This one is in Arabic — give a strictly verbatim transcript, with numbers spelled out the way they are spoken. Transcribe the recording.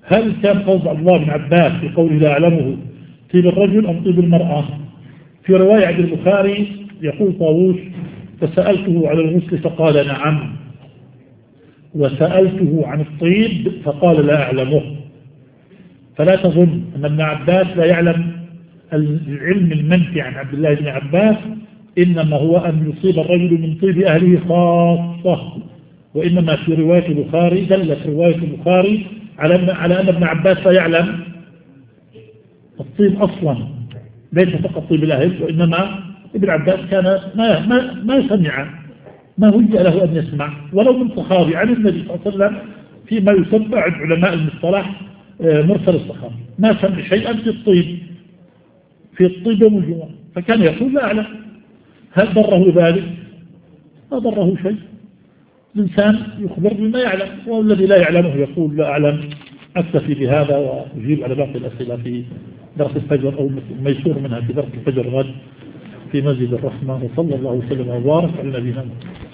هل كان قول عبد الله بن عباس في قوله لا أعلمه طيب الرجل أم طيب المرأة؟ في رواية عند البخاري يقول طاووس فسألته على الغسل فقال نعم، وسألته عن الطيب فقال لا أعلمه. فلا تظن أن ابن عباس لا يعلم العلم المنفي عن عبد الله بن عباس، إنما هو أن يصيب الرجل من طيب أهله خاصة. وإنما في رواية البخاري دلت رواية البخاري على على أن ابن عباس لا يعلم الطيب أصلا، ليس فقط طيب الأهل، وإنما ابن عباس كان ما ما ما سمع، ما هيأ له أن يسمع ولو من صحابي عن النبي صلى الله عليه وسلم فيما يسمى عند علماء المصطلح مرسل الصحابي، ما سمع شيئا في الطيب في الطيب والجوع، فكان يقول لا أعلم. هل ضره ذلك؟ ما ضره شيء، الإنسان يخبر بما يعلم، والذي لا يعلمه يقول لا أعلم. أكتفي بهذا وأجيب على باقي الأسئلة في درس الفجر أو ميسور منها في درس الفجر غد في مسجد الرحمة. وصلى الله وسلم وبارك على نبينا محمد.